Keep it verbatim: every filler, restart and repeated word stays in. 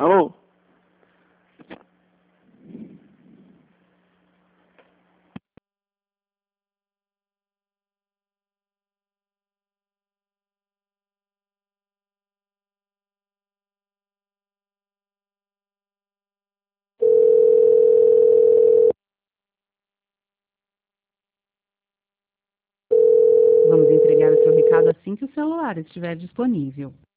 Alô? Vamos entregar o seu recado assim que o celular estiver disponível.